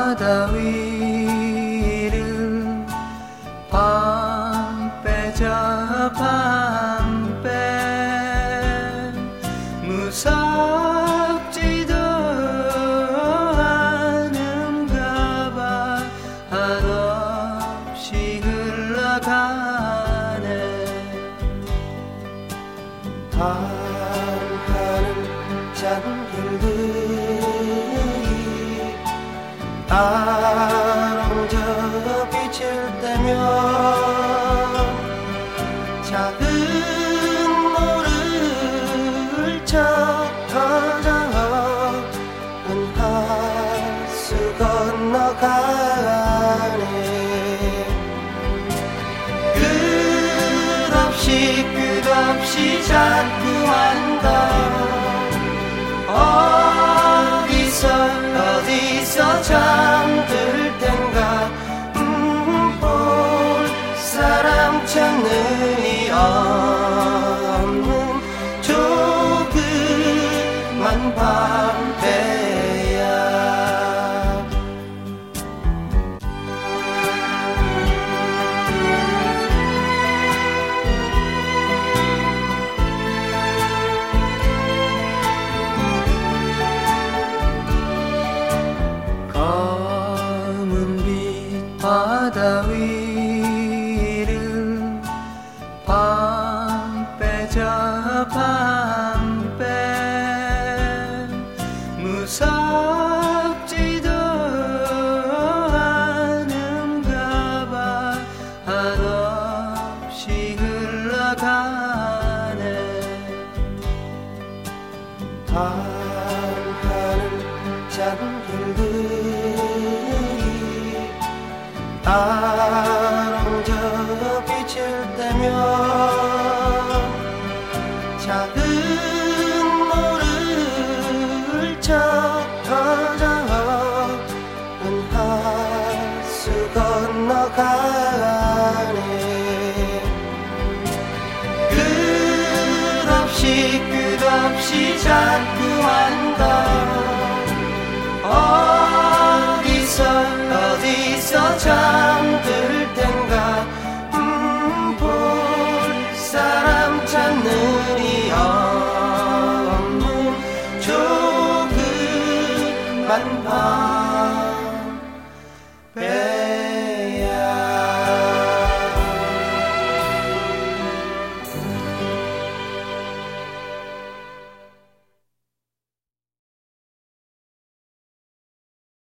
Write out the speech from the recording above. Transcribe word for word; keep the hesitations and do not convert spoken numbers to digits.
바다 위를 밤배자 밤배 무섭지도 않은가 봐 한없이 흘러가네 밤하늘 잔길들이 아롱져 비칠 때면 작은 모를 척터져 은하수 건너가네 끝없이 끝없이 자꾸 한다 어디서 어디서 잠들 땐가 음, 볼 사람 찾느니 없는 조그만 밤배야 바다 위를 밤배자 밤배 무섭지도 않은가 봐 한없이 흘러가네 밤하늘 잔길들이 아롱져 비칠 때면 작은 모를 척터져 은하수 건너가네 끝없이 끝없이 자꾸 한다 어디서 어디서 잠들 땐가 음, 볼 사람 찾느니 없는 조그만 밤